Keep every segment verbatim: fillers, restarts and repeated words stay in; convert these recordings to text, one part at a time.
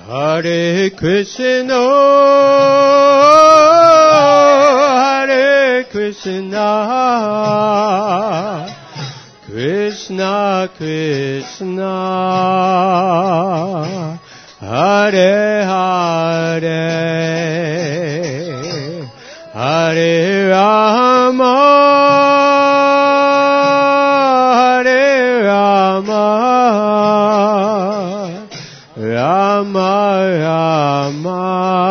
Hare Krishna, Hare Krishna, Krishna Krishna, Hare Hare, Hare Rama, Hare Rama, Rama Rama,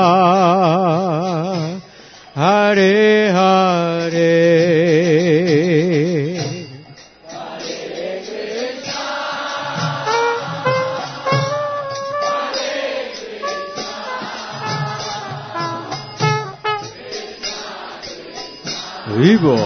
Hare Hare. Vivo.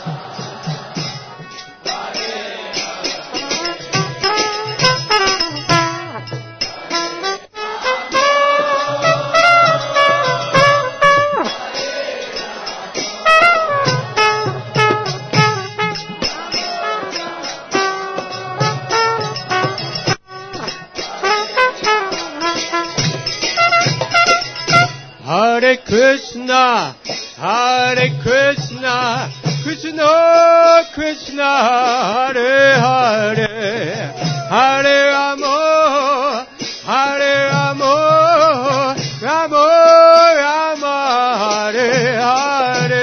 Hare Krishna, Hare Krishna, Krishna Krishna, Hare Hare, Hare Rama, Hare Rama, Rama Rama, Hare Hare.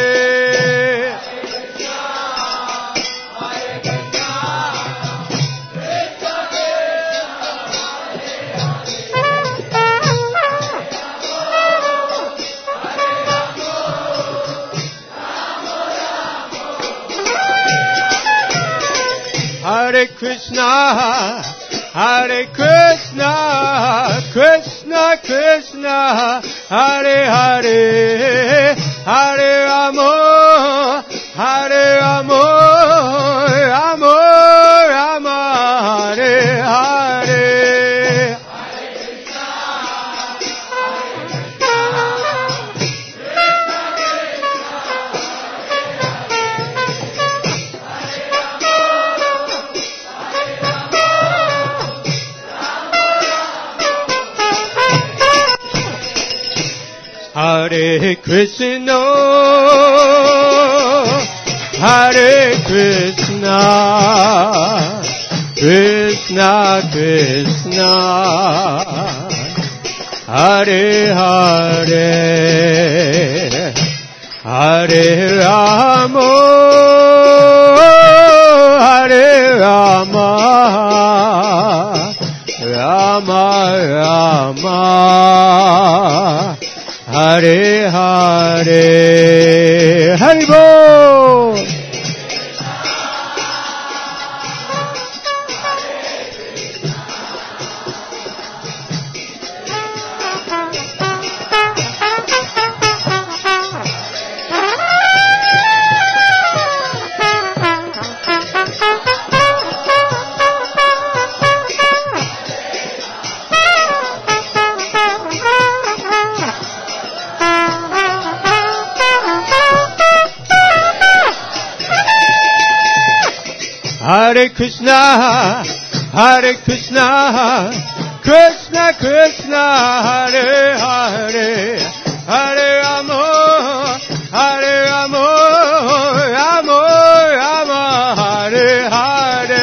Hare Krishna, Hare Krishna, Krishna Krishna, Hare Hare, Hare Rama, Hare Rama, Rama Rama, Hare Hare. Hare Krishna, Hare Krishna, Krishna Krishna, Hare Hare, Hare Rama, Hare Rama, Rama Rama, Hare Hare, Hari Bol. Hare Krishna, Hare Krishna, Krishna Krishna, Hare Hare, Hare Rama, Hare Rama, Rama Rama, Hare Hare.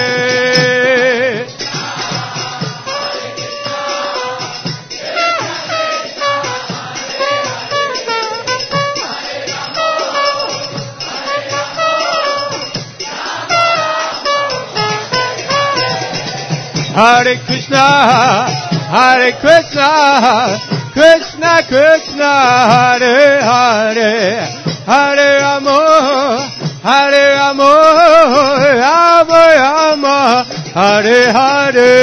Hare Krishna, Hare Krishna, Krishna Krishna, Hare Hare, Hare Rama, Hare Rama, Rama Rama, Hare Hare.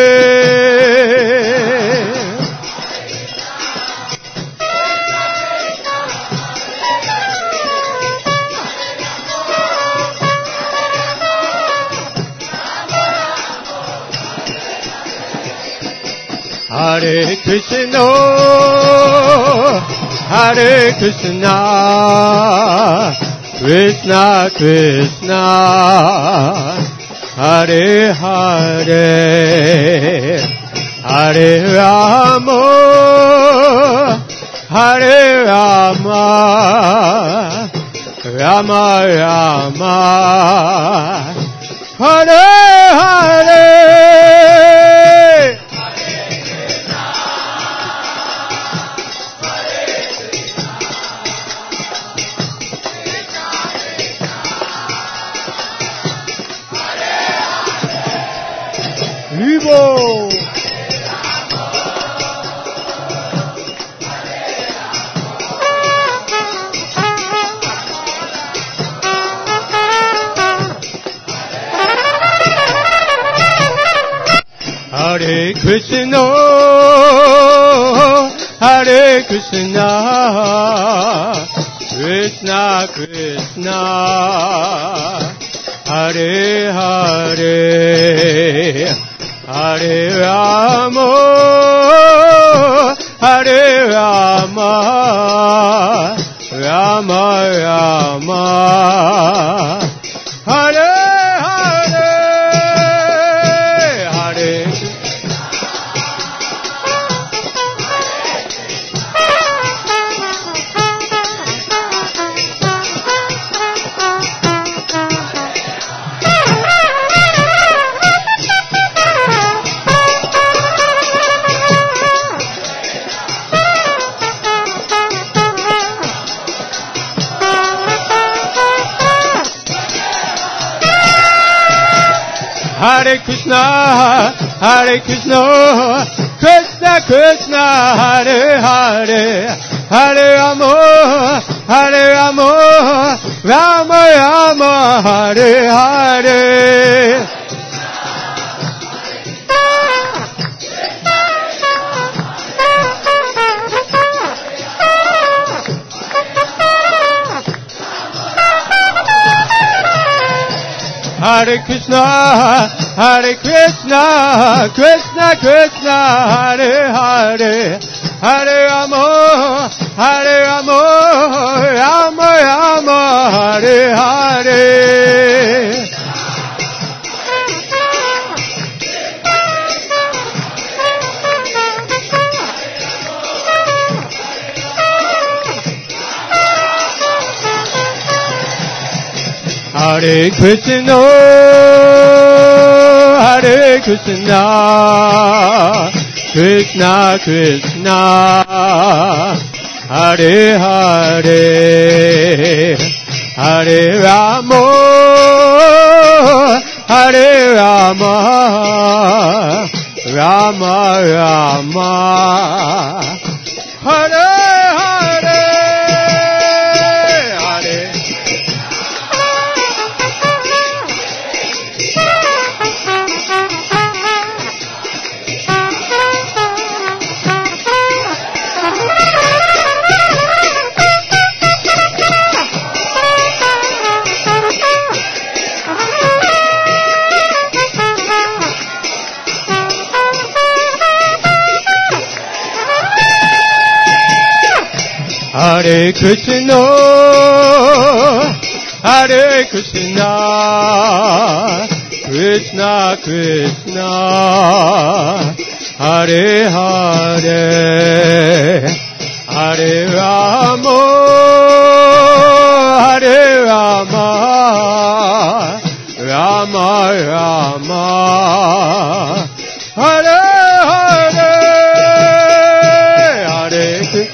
Hare Krishna, Hare Krishna, Krishna Krishna, Hare Hare, Hare Rama, Hare Rama, Rama Rama, Hare Hare. Vivo. Hare Krishna, Hare Krishna, Krishna Krishna, Hare Hare, Hare Rama, Hare Rama, Rama Rama, Hare Hare Krishna, Hare Krishna, Krishna Krishna, Hare Hare, Hare Rama, Hare Rama, Rama Rama, Hare Hare. Hare Krishna, Hare Krishna, Krishna Krishna, Hare Hare, Hare Rama, Hare Rama, Rama Rama, Hare Hare. Hare Krishna, Hare Krishna, Krishna Krishna, Hare Hare, Hare Rama, Hare Rama, Rama Rama, Hare Hare, Hare. Hare Krishna, Hare Krishna, Krishna Krishna, Hare Hare, Hare Rama, Hare Rama, Rama Rama, Hare Hare, Hare Krishna.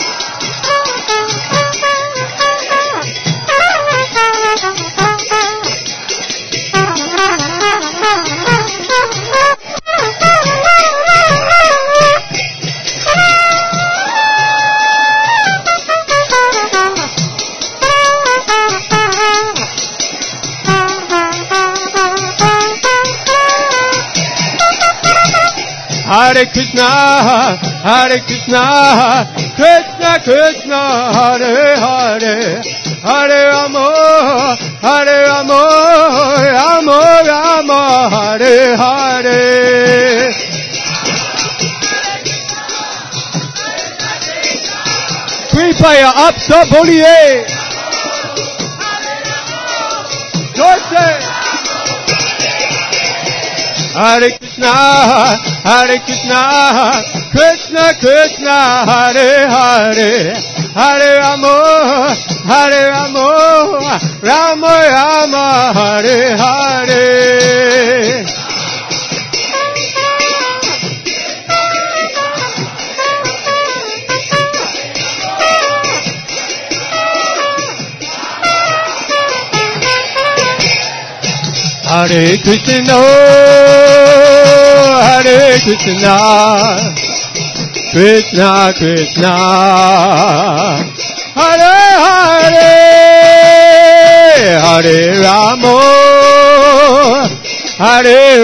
Hare Krishna, Hare Krishna, Krishna Krishna, Hare Hare, Hare Rama, Hare Rama, Rama Rama, Hare Hare. कृपया आप सब बोलिए जोर से। Hare Krishna, Hare Krishna, Krishna Krishna, Krishna, Hare Hare, Hare Rama, Hare Rama, Rama Rama, Hare Hare. Hare Krishna, Hare Krishna, Krishna Krishna, Hare Hare, Hare Rama, Hare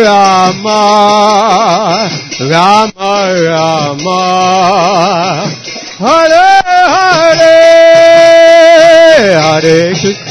Rama, Rama Rama, Hare Hare, Hare Krishna.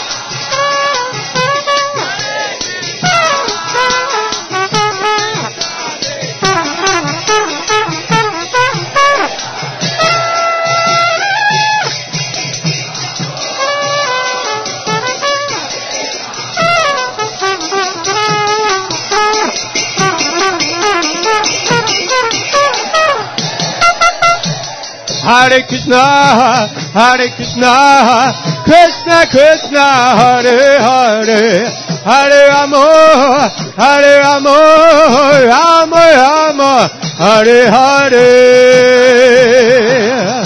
Hare Krishna, Hare Krishna, Krishna Krishna, Hare Hare, Hare Rama, Hare Rama, Rama Rama, Hare Hare.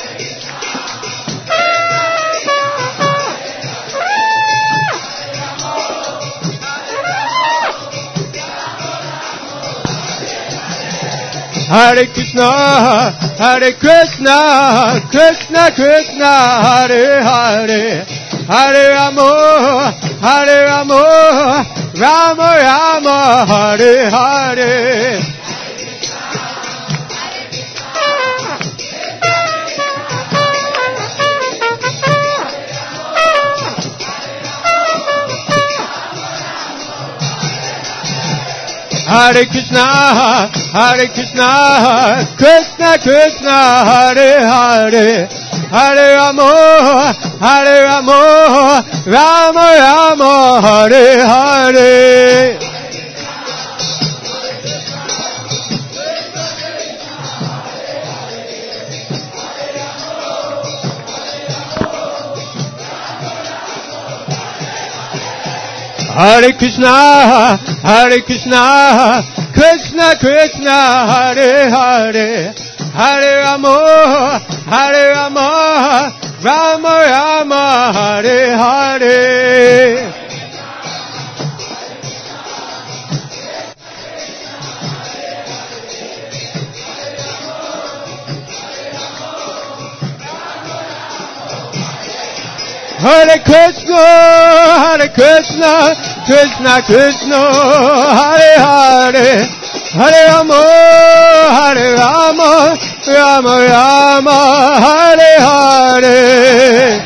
Hare Krishna, Hare Krishna, Krishna Krishna, Hare Hare, Hare Rama, Hare Rama, Rama Rama, Hare Hare. Hare Krishna, Hare Krishna, Krishna Krishna, Hare Hare, Hare Rama, Hare Rama, Rama Rama, Hare Hare. Hare Krishna, Hare Krishna, Krishna Krishna, Hare Hare, Hare Rama, Hare Rama, Rama Rama, Hare Hare. Hare Krishna, Hare Krishna, Krishna Krishna, Hare Hare, Hare Rama, Hare Rama, Rama Rama, Hare Hare.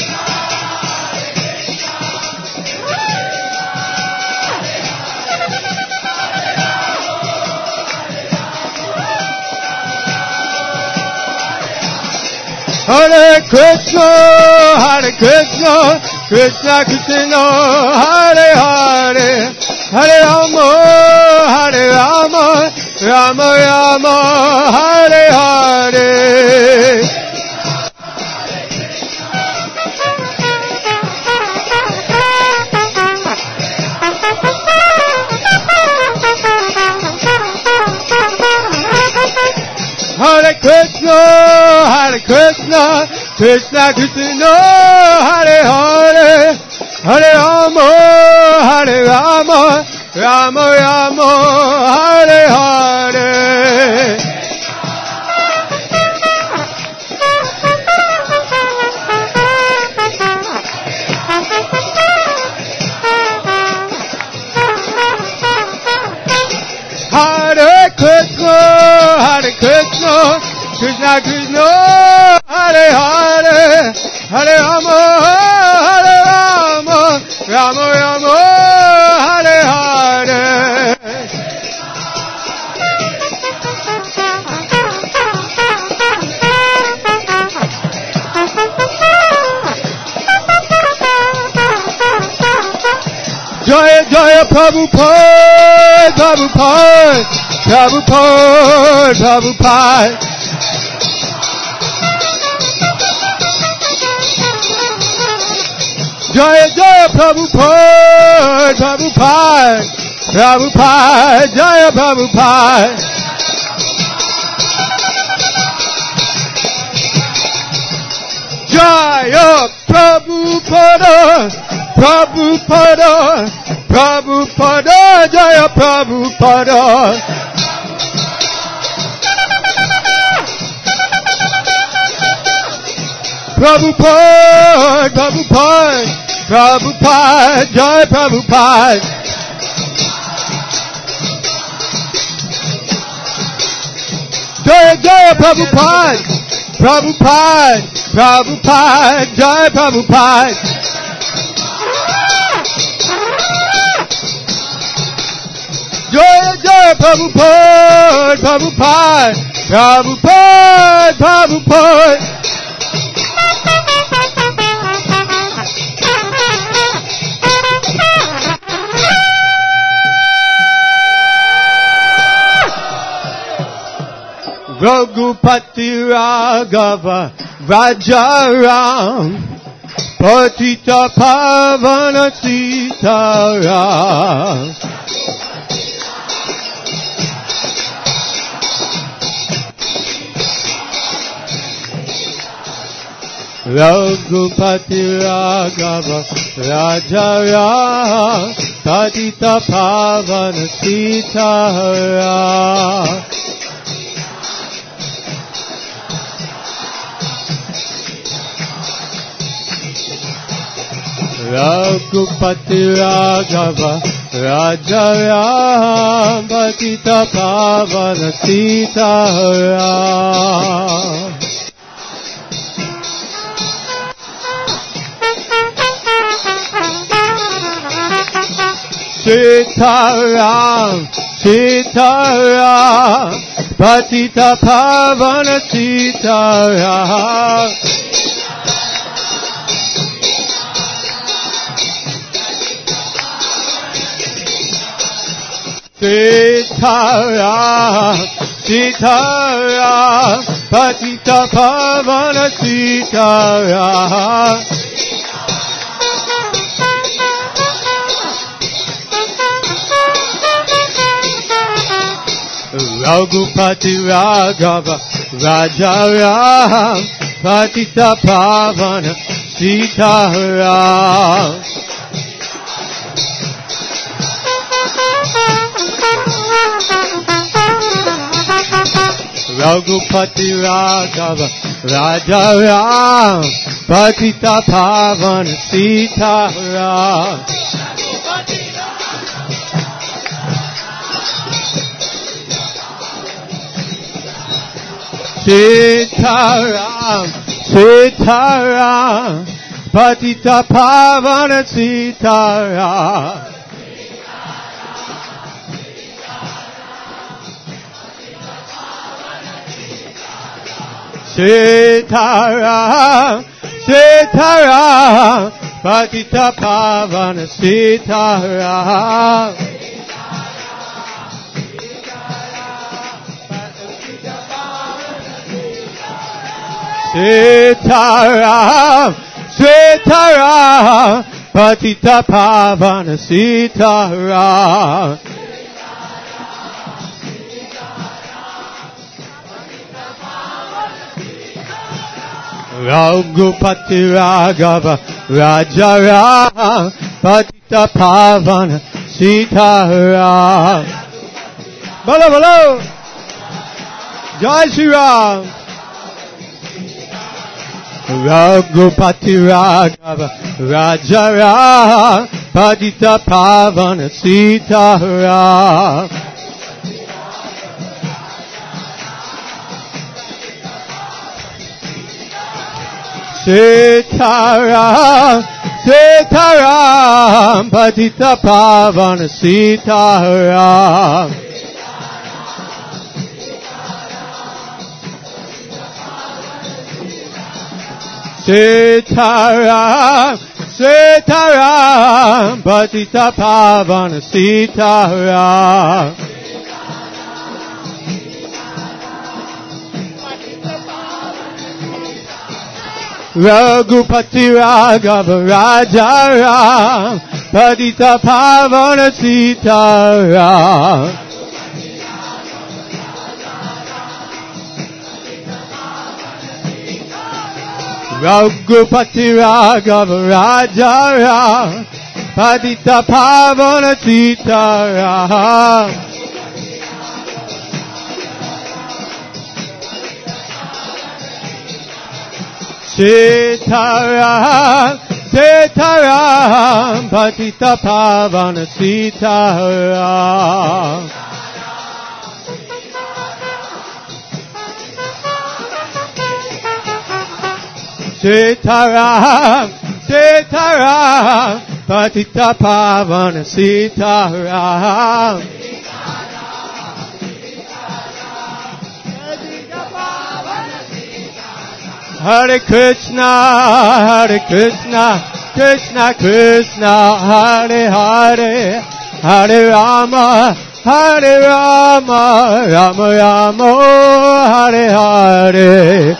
Hare Krishna, Hare Krishna, Krishna Krishna, Hare Hare, Hare Rama, Hare Rama, Rama Rama, Hare Hare. Hare Krishna, Hare Krishna, Krishna Krishna, Hare Hare, Hare Rama, Hare Rama, Rama Rama, Hare Hare. Hare Krishna, Hare Krishna, Krishna Krishna, Hare Hare, Hare Rama, Hare Rama, Rama Rama, Hare Hare. Jaya Jaya Prabhupada, Prabhupada, Prabhupada, Prabhupada. Jaya Jaya Prabhupada, Prabhupada, Prabhupada, Jaya Prabhupada. Jaya Prabhupada, Prabhupada, Prabhupada, Jaya Prabhupada. Prabhupada, Prabhupada, Prabhupada, Jai Prabhupada. Jai Jai Prabhupada, Prabhupada, Prabhupada, Jai Prabhupada. Jai Jai Prabhupada, Prabhupada, Prabhupada, Prabhupada. Raghupati Raghava Rajaram Patita Pavana Sitaram. Raghupati Raghava Rajaram Patita Pavana Sitaram. Raghupati Raghava Rajaram Patita Pavana Sitaram. Sitaram, Sitaram, Patita Pavana Sitaram. Sitaram, Sitaram, Patita Pavana Sitaram. Raghupati Raghava Rajaram Patita Pavana Sitaram. Raghupati Raghava Rajaram Patita Pavana Sitaram. Sitaram, Sitaram, Patita Pavana Sitaram. Sitaram, Sitaram, Patita Pavana Sitaram. Sitaram, Sitaram, Patita Pavana Sitaram. Raghupati Raghava Rajaram Patita Pavana Sitaram. Bolo bolo, Jai Shri Ram. Raghupati Raghava Rajaram Patita Pavana Sitaram. Sitaram, Sitaram, Patita Pavana Sitaram. Sitaram, Sitaram, Patita Pavana Sitaram. Raghupati Raghava Raja Ram Patita Pavana Sita Ram Raghupati Raghava Raja Ram Patita Pavana Sita Ram Sitaram, Sitaram, Patita Pavana Sitaram. Sitaram, Sitaram, Patita Pavana Sitaram. Hare Krishna, Hare Krishna, Krishna Krishna, Hare Hare, Hare Rama, Hare Rama, Rama Rama, Hare Hare.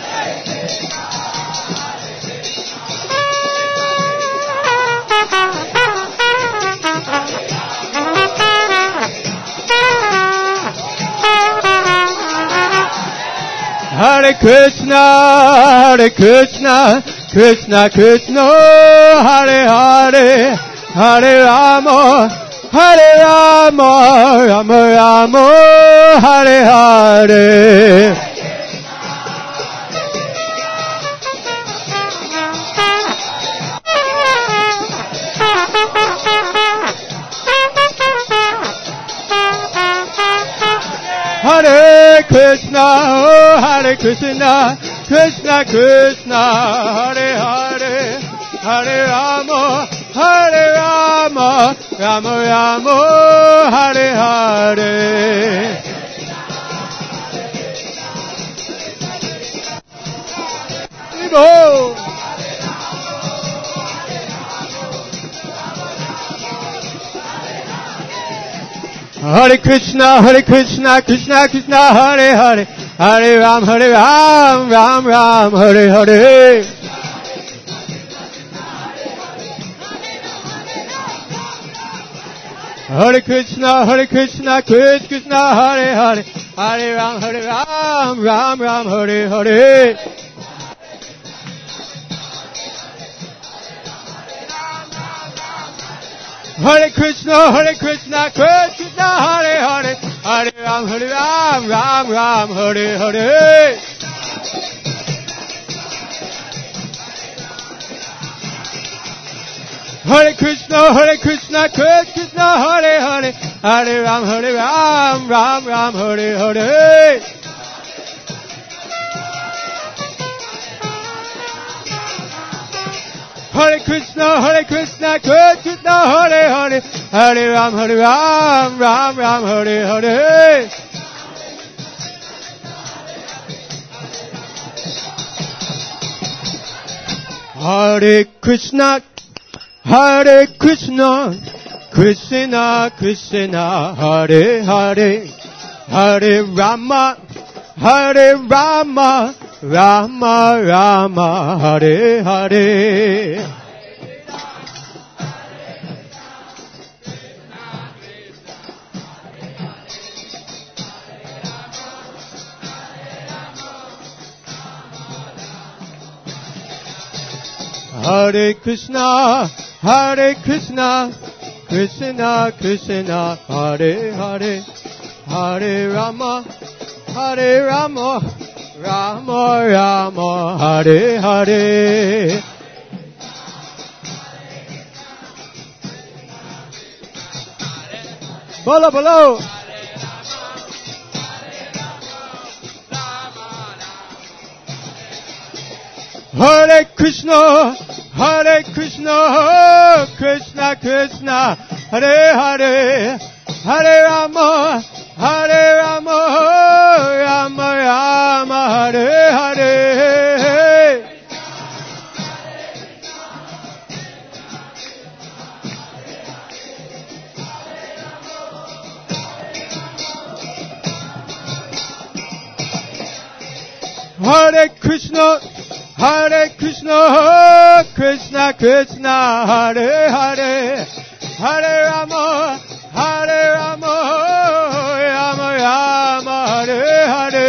Hare Krishna, Hare Krishna, Krishna Krishna, Hare Hare, Hare Rama, Hare Rama, Rama Rama, Hare Hare. Hare Krishna, oh Hare Krishna, Krishna Krishna, Hare Hare, Hare Rama, Hare Rama, Rama Rama, Hare Hare. Oh. Hare Krishna, Hare Krishna, Krishna Krishna, Hare Hare, Hare Ram, Hare Ram, Ram Ram, Hare Hare. Hare Krishna, Hare Krishna, Krishna Krishna, Hare Hare, Hare Ram, Hare Ram, Ram Ram, Hare Hare. Hare Krishna, Hare Krishna, Krishna Krishna, Hare Hare, Hare Ram, Hare Ram, Ram Ram, Hare Hare. Hare Krishna, Hare Krishna, Krishna Krishna, Hare Hare, Hare Ram, Hare Ram, Ram Ram, Hare Hare. Hare Krishna, Hare Krishna, Krishna Krishna, Hare Hare, Hare Ram, Hare Ram, Ram Ram, Hare Hare. Hare Krishna, Hare Krishna, Krishna Krishna, Hare Hare, Hare Rama, Hare Rama, Rama Rama, Hare Hare. Hare Krishna, Hare Krishna, Krishna Krishna, Hare Hare, Hare Rama, Hare Rama, Rama Rama, Hare Hare. Bolo bolo. Hare Krishna, Hare Krishna, Krishna Krishna, Hare Hare, Hare Rama, Hare Rama, Rama Rama, Hare Hare. Hare Krishna, Hare Krishna, Krishna Krishna, Hare Hare, Hare Rama, Hare Rama, Rama Rama, Hare Hare.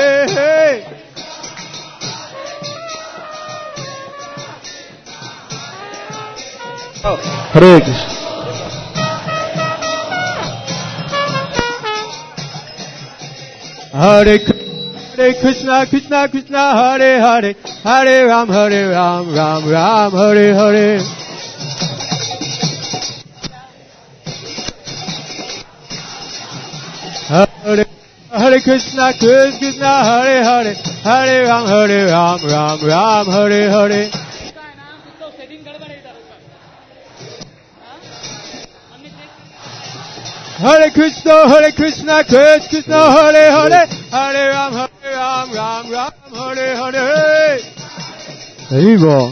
Oh. Hare Krishna. Hare Hare Krishna, Krishna Krishna, Hare Hare, Hare Ram, Hare Ram, Ram Ram, Hare Hare. Hare Hare Krishna, Krishna Krishna, Hare Hare, Hare Ram, Hare Ram, Ram Ram, Hare Hare. Hare Krishna, Hare Krishna, Krishna Krishna, Hare Hare, Hare Ram, Hare Ram, Ram Ram, Hare Hare. Hare Bol.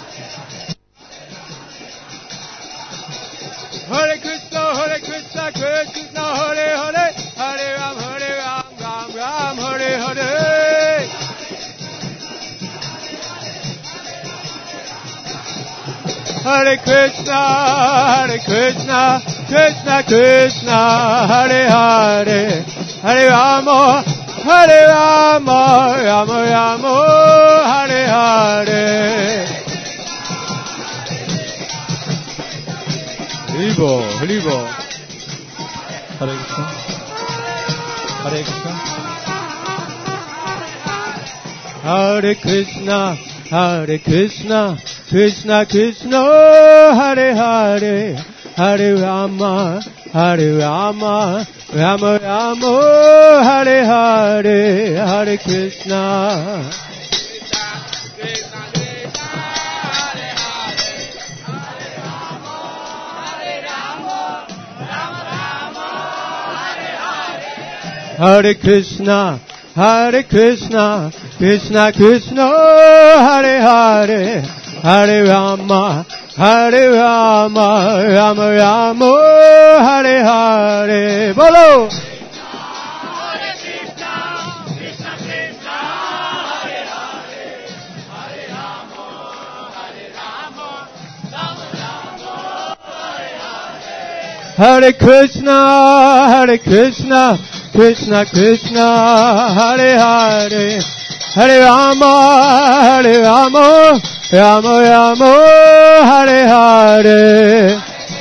Hare Krishna, Hare Krishna, Krishna Krishna, Hare Hare, Hare Ram, Hare Ram, Ram Ram, Hare Hare. Hare Krishna, Hare Krishna, Krishna Krishna, Hare Hare, Hare Rama, Hare Rama, Rama Rama, Hare Hare. Haribo, Haribo. Hare Krishna, Hare Krishna, Hare Krishna, Hare Krishna, Krishna Krishna, Hare Hare, Hare Rama, Hare Rama, Rama Rama, Hare Hare, Hare Krishna. Hare Krishna, Hare Krishna, Krishna Krishna, Hare Hare, Hare Rama, Hare Rama, Rama Rama, Hare Hare. Bolo! Hare Krishna, Hare Krishna, Krishna Krishna, Hare Hare, Hare Rama, Hare Rama, Rama Rama, Hare Hare.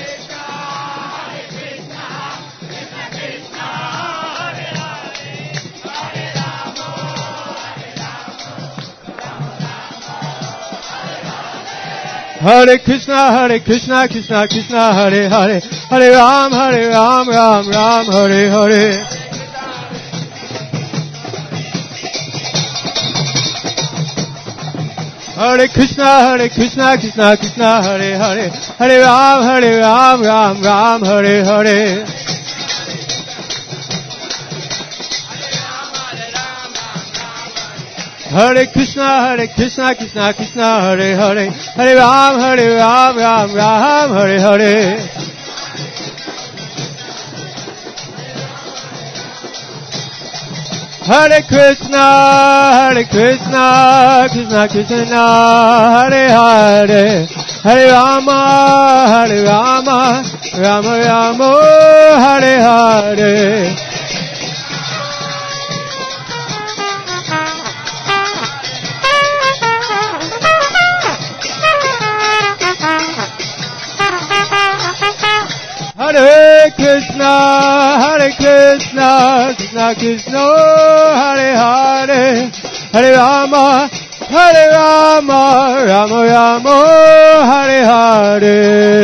Hare Krishna, Hare Krishna, Krishna Krishna, Hare Hare, Hare Ram, Hare Ram, Ram Ram, Hare Hare. Hare Krishna, Hare Krishna, Krishna Krishna, Hare Hare, Hare Ram, Hare Ram, Ram Ram, Hare Hare. Hare Krishna, Hare Krishna, Krishna Krishna, Hare Hare, Hare Ram, Hare Ram, Ram Ram, Hare Hare. Hare Krishna, Hare Krishna, Krishna Krishna, Hare Hare, Hare Rama, Hare Rama, Rama Rama, Hare Hare. Hare Krishna, Hare Krishna, Krishna Krishna, Hare Hare, Hare Rama, Hare Rama, Rama Rama, Hare Hare.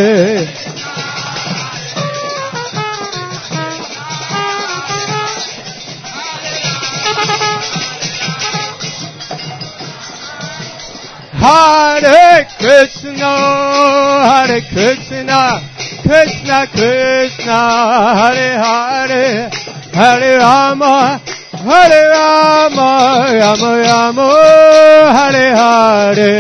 Hare Krishna, Hare Krishna, Krishna Krishna, Hare Hare, Hare Rama, Hare Rama, Rama Rama, Hare Hare.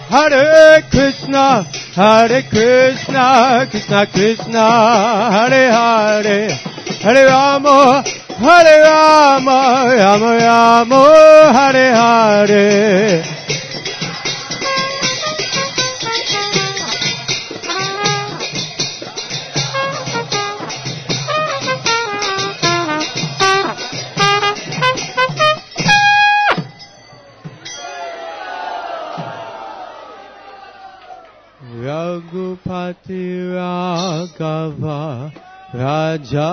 Hare Krishna, Hare Krishna, Krishna Krishna, Hare Hare, Hare Rama, Hare Rama, Rama Rama, Hare Hare. Raghupati Raghava Raja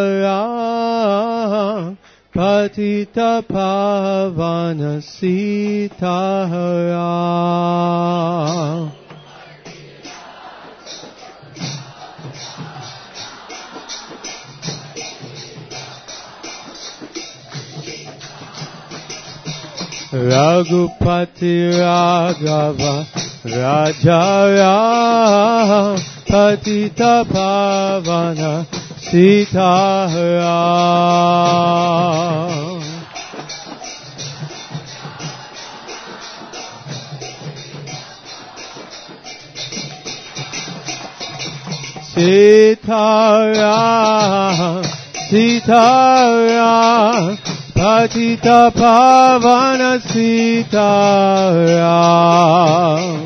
Ram Patita Pavana Sita Ram. Raghupati Raghava Raja Ram Patita Pavana Sita Ram. Sita Ram, Sita Ram, Patita Pavana Sita Ram.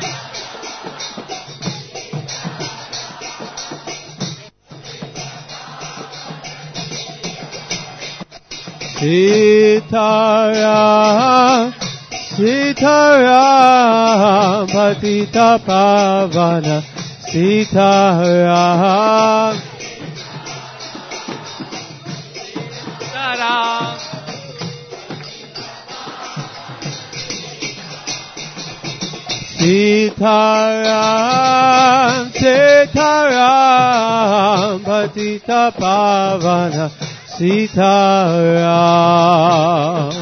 Sita Ram, Sita Ram, Patita Pavana Sita Ram. Sita Ram, Sita Ram, Patita Pavana Sita Ram.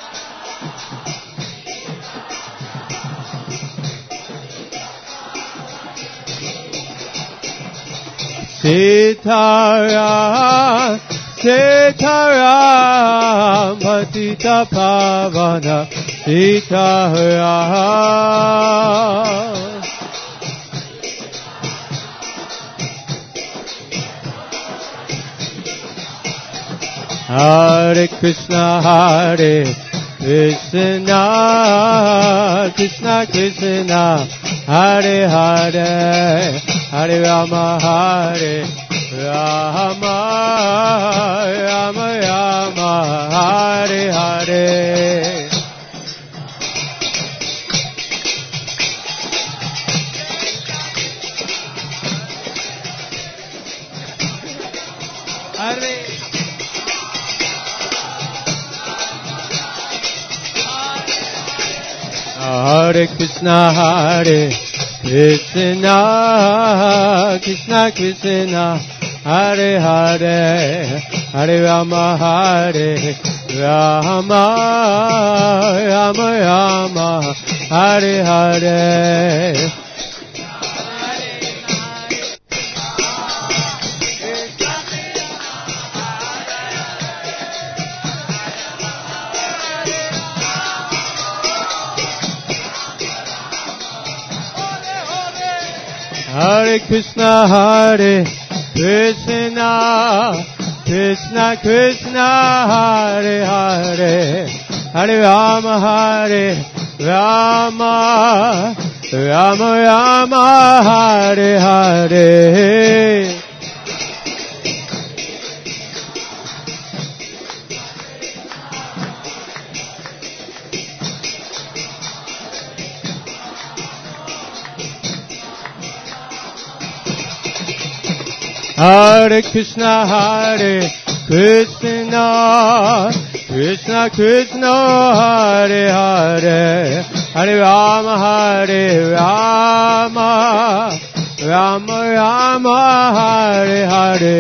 Sita Ram, Sita Ram, Patita Pavana Sita Ram. Hare Krishna, Hare Krishna, Krishna Krishna, Hare Hare, Hare Rama, Hare Rama, Rama Rama, Hare Hare. Hare Hare Krishna, Hare Krishna, Krishna Krishna, Hare Hare, Hare Rama, Hare Rama, Rama Rama, Hare Hare. Hare Krishna, Hare Krishna, Krishna Krishna, Hare Hare, Hare Rama, Hare Rama, Rama Rama, Hare Hare. Hare Krishna, Hare Krishna, Krishna Krishna, Hare Hare, Hare Rama, Hare Rama, Rama Rama, Hare Hare.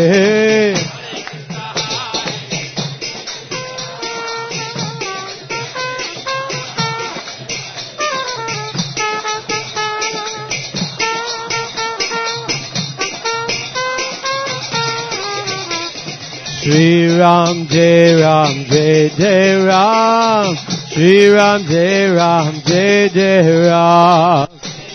Shri Ram, Jai Ram, Jai Jai Ram, Shri Ram Jai Ram Jai Jai Ram.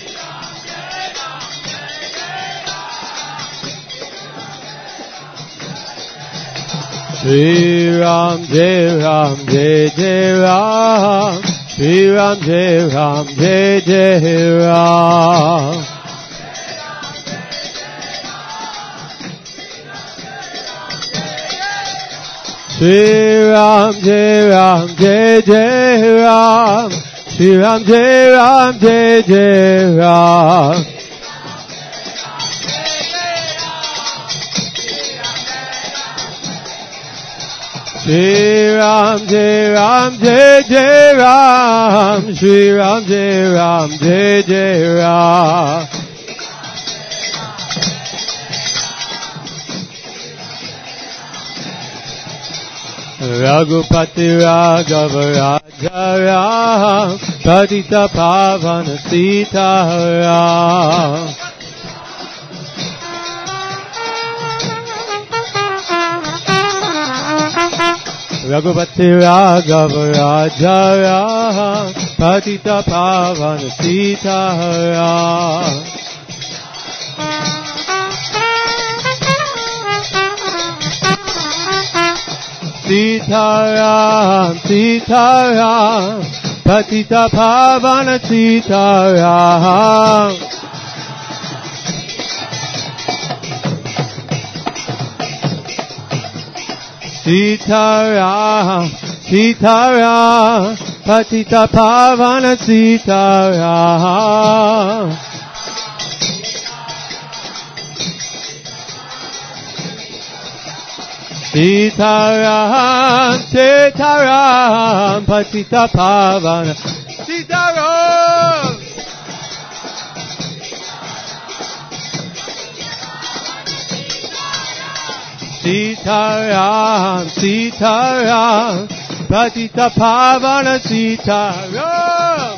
Shri Ram Jai Ram Jai Jai Ram. Shri Ram Jai Ram Jai Jai Ram. Shri Ram Jai Ram Jai Jai Ram. Shri Ram Jai Ram Jai Jai Ram. Shri Ram Jai Ram Jai Jai Ram. Shri Ram Jai Ram Jai Jai Ram. Raghupati Raghava Raja Ram. Patita Pavana Sita Ram. Raghupati Raghava Raja Ram. Patita Pavana Sita Ram. Sita Ram, Sita Ram, Patita Pavana Sita Ram. Sita Ram, Sita Ram, Patita Pavana Sita Ram. Sita Ram, Sita Ram, Patita Pavana Sita Ram. Sita Ram, Sita Ram, Patita Pavana Sita Ram.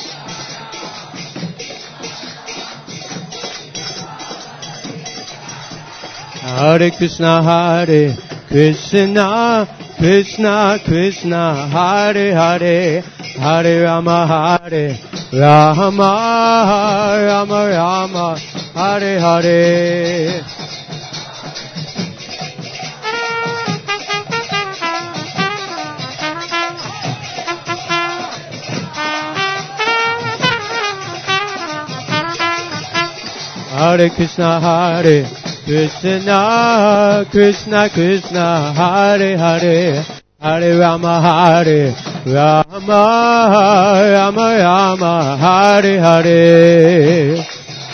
Hare Krishna, Hare Krishna, Krishna Krishna, Hare Hare, Hare Rama, Hare Rama, Rama Rama, Hare Hare. Hare Krishna, Hare Krishna, Krishna Krishna, Hare Hare, Hare Rama, Hare Rama, Rama Rama, Hare Hare.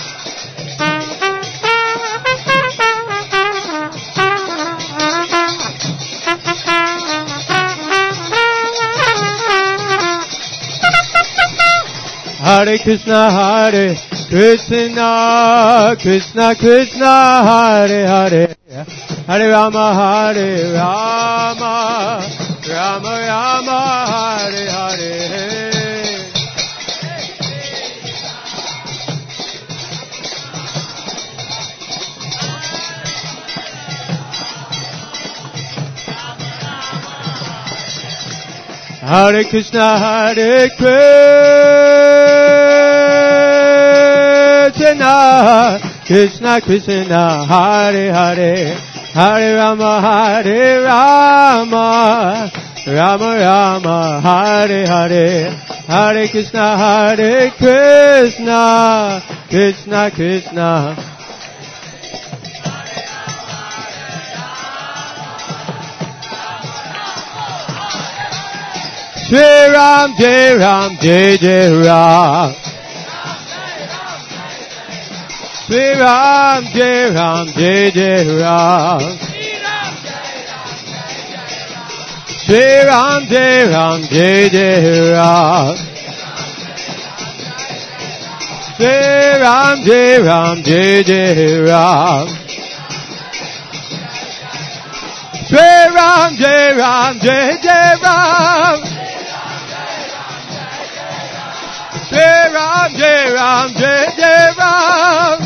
Hare Krishna, Hare Krishna, Krishna Krishna, Hare Hare, Hare Rama, Hare Rama, Rama Rama, Hare Hare. Hare Krishna, Hare Krishna, Krishna Krishna, Hare Hare, Hare Rama, Hare Rama, Rama Rama, Hare Hare, Hare Krishna, Hare Krishna, Krishna Krishna. Shri Ram, Jai Ram, Jai Jai Ram. Shri Ram, Jai Ram, Jai Jai Ram. Shri Ram, Jai Ram, Jai Jai Ram. Shri Ram, Jai Ram, Jai Jai Ram. Shri Ram, Jai Ram, Jai Jai Ram. Shri Ram, Jai Ram, Jai Jai Ram.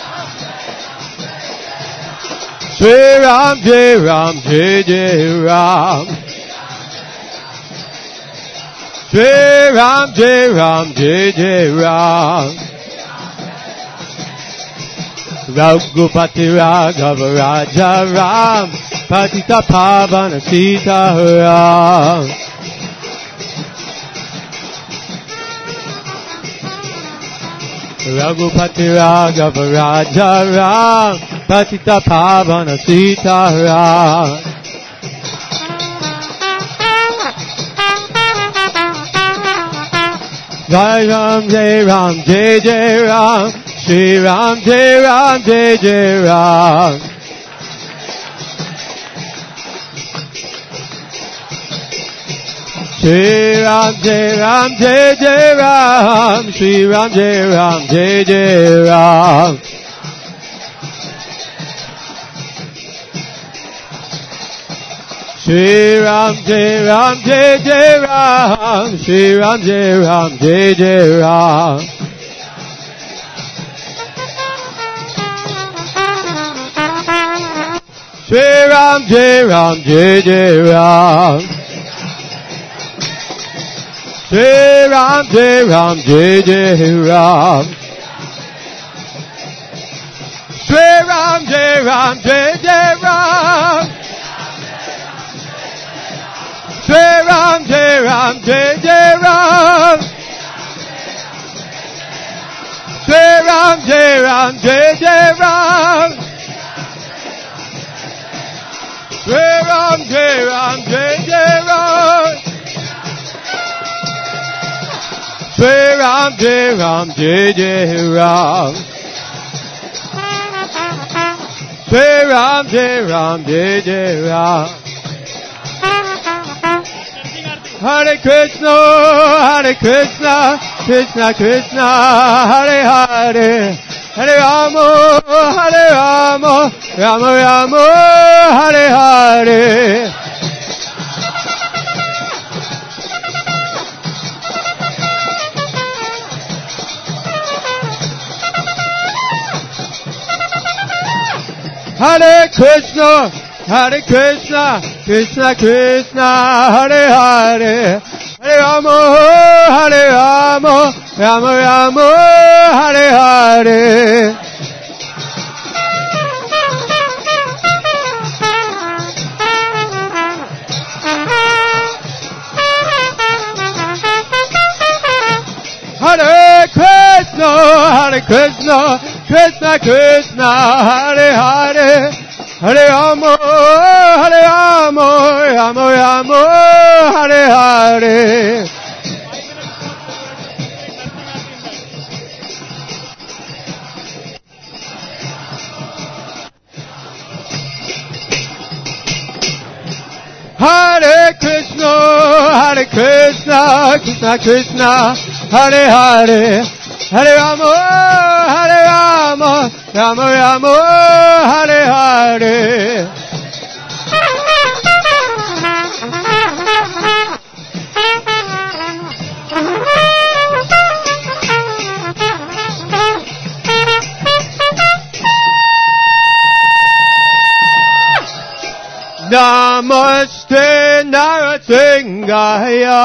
Shri Ram, Jai Ram, Jai Jai Ram. Jai Ram, Jai Ram, Jai Jai Ram. Raghupati Raghava Raja Ram, Patita Pavana Sita Ram. Raghupati Raghava Raja Ram, Patita Pavana Sita Ram. Jai Ram, Jai Ram, Jai Jai Ram, Shri Ram, Jai Ram, Jai Jai Ram. Shri Ram, Jai Ram, Jai Jai Ram, Shri Ram, Jai Ram, Jai Jai Ram. Shri Ram, Jai Ram, Jai Jai Ram, Shri Ram, Jai Ram, Jai Jai Ram. Shri Ram, Jai Ram, Jai Jai Ram. Shri Ram, Jai Ram, Jai Jai Ram. Shri Ram, Jai Ram, Jai Jai Ram. Shri Ram, Jai Ram, Jai Jai Ram. Shri Ram, Jai Ram, Jai Jai Ram. Shri Ram, Jai Ram, Jai Jai Ram. Shri Ram, Jai Ram, Jai Jai Ram. Shri Ram, Jai Ram, Jai Jai Ram. Hare Krishna, Hare Krishna, Krishna Krishna, Hare Hare, Hare Rama, Hare Rama, Rama Rama, Hare Hare. Hare Krishna, Hare Krishna, Krishna Krishna, Hare Hare, Hare Rama, Hare Rama, Rama Rama, Hare Hare. Hare Krishna, Hare Krishna, Krishna Krishna, Hare Hare, Hare Rama, Hare Rama, Rama Rama, Hare Hare. Hare Krishna, Hare Krishna, Krishna Krishna, Hare Hare, Hare Rama, Hare Rama, Rama Rama, Hare Hare. Namaste Narasingaya.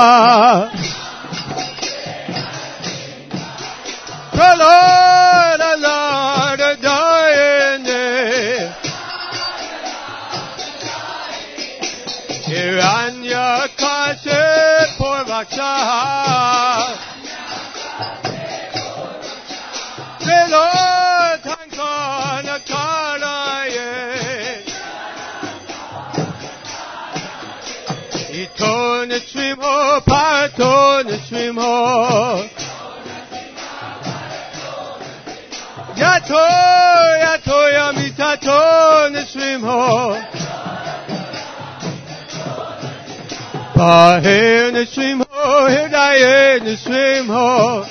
The Lord, the Lord, Dayane. Hiranya Kase Purvaksha. The Lord, Tankana Kalaye. Itone Swimo, Paratone Swimo. Yato, yato, yamitato, neswimho. Pahe, neswimho, hidaye, neswimho.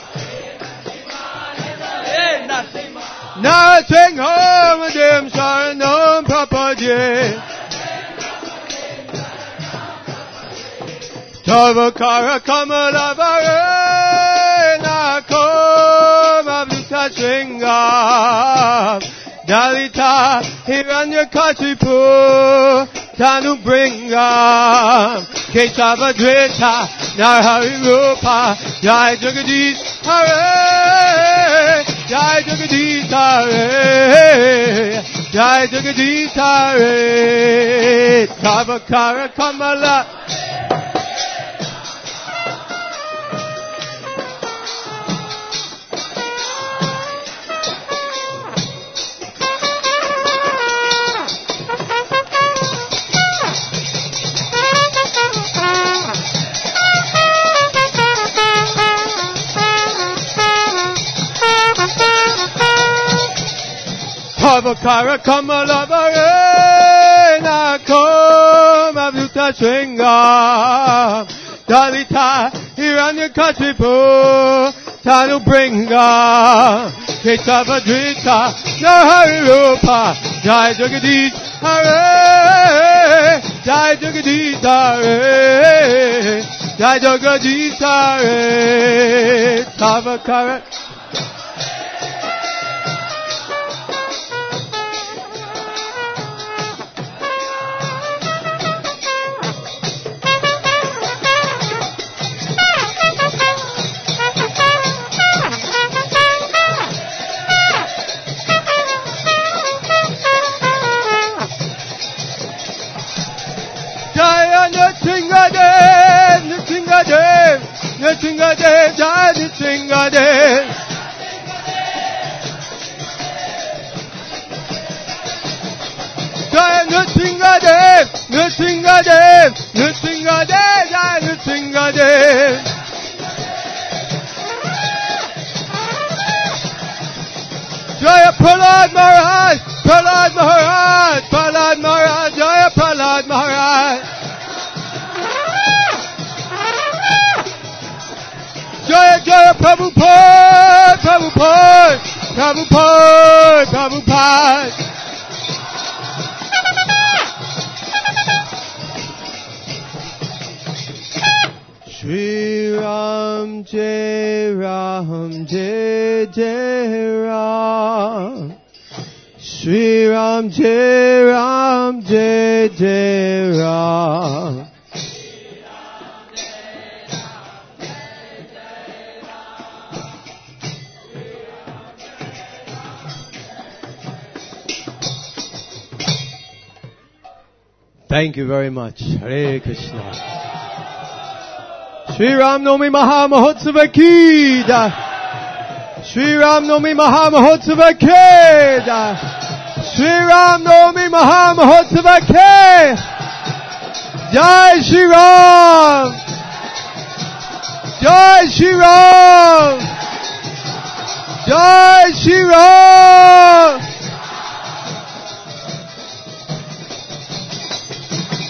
Nothing home, madam, saranam, papaje. Tavakara, kamalavare, nakom, avluta, Singha, Dalita, Hiranyakashipu, Tanu Bringa, Ketava Dveta, Narahari Rupa, Jai Jagadish Hare, Jai Jagadish Hare, Jai Jagadish Hare, Tavakara Kamala. Avakara Kamala Varena Koma Vuta Shringa Dalita Hiranya Kashipu Tanu Bringa Ketava Drita Nahari Rupa Jai Jagadish Hare Jai Jagadish Hare Jai Jagadish Hare Avakara Nrsingadev, Nrsingadev, Nrsingadev, Jai Nrsingadev. Jai Nrsingadev, Nrsingadev, Nrsingadev, Jai Nrsingadev. Jaya Prahlad Maharaj, Prahlad Maharaj, Prahlad Maharaj, Jaya Prahlad Maharaj. Jaya Jaya Prabhupada, Prabhupada, Prabhupada, Prabhupada. Shri Ram Jai Ram Jai Jai Ram. Shri Ram Jai Ram Jai Jai Ram. Thank you very much. Hare Krishna. Shri Ram Navami Maha Mahotsava ki jai. Shri Ram Navami Maha Mahotsava ki jai. Shri Ram Navami Maha Mahotsava ki jai. Shri Ram. Jai Shri Ram.